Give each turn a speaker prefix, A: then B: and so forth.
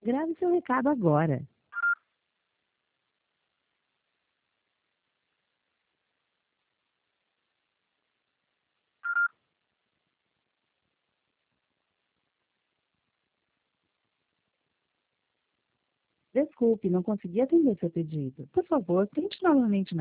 A: Grave seu recado agora. Desculpe, não consegui atender seu pedido. Por favor, tente novamente